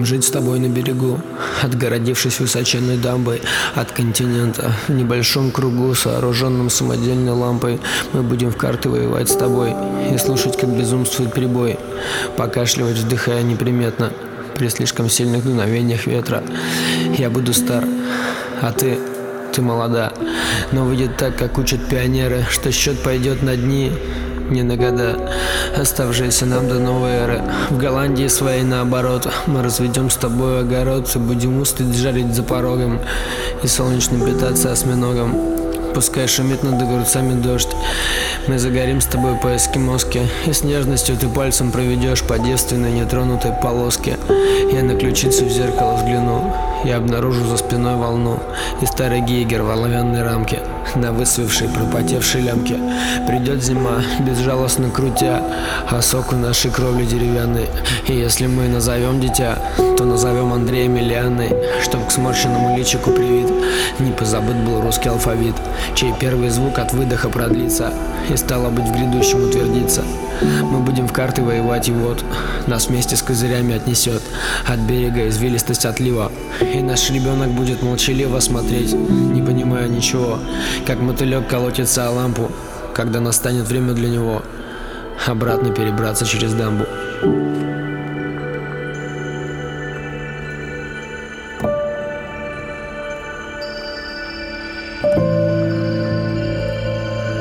жить с тобой на берегу, отгородившись высоченной дамбой от континента. В небольшом кругу, сооруженном самодельной лампой, мы будем в карты воевать с тобой и слушать, как безумствует прибой, покашливать, вдыхая неприметно при слишком сильных дуновениях ветра. Я буду стар, а ты молода, но выйдет так, как учат пионеры, что счет пойдет на дни, не на года, оставшиеся нам до новой эры. В Голландии своей наоборот, мы разведем с тобой огород и будем устать жарить за порогом и солнечным питаться осьминогом. Пускай шумит над огурцами дождь, мы загорим с тобой по-эскимоски, и с нежностью ты пальцем проведешь по девственной нетронутой полоске. Я на ключицу в зеркало взгляну, я обнаружу за спиной волну и старый гейгер в оловянной рамке на высвевшей пропотевшей лямке. Придет зима, безжалостно крутя осоку нашей кровли деревянной, и если мы назовем дитя, то назовем Андреем или Анной, чтоб к сморщенному личику привит не позабыт был русский алфавит, чей первый звук от выдоха продлится и стало быть в грядущем утвердится. Мы будем в карты воевать, и вот нас вместе с козырями отнесет от берега извилистость отлива, и наш ребенок будет молчаливо смотреть, не понимая ничего, как мотылек колотится о лампу, когда настанет время для него обратно перебраться через дамбу.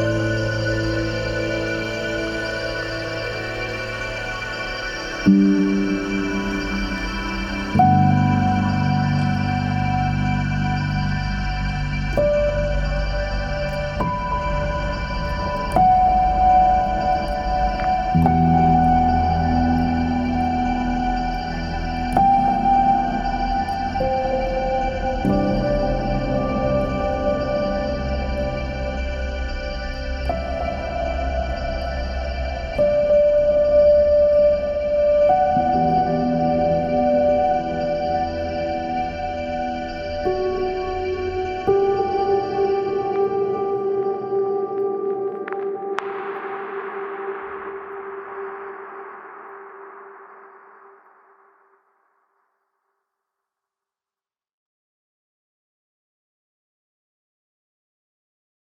Thank you.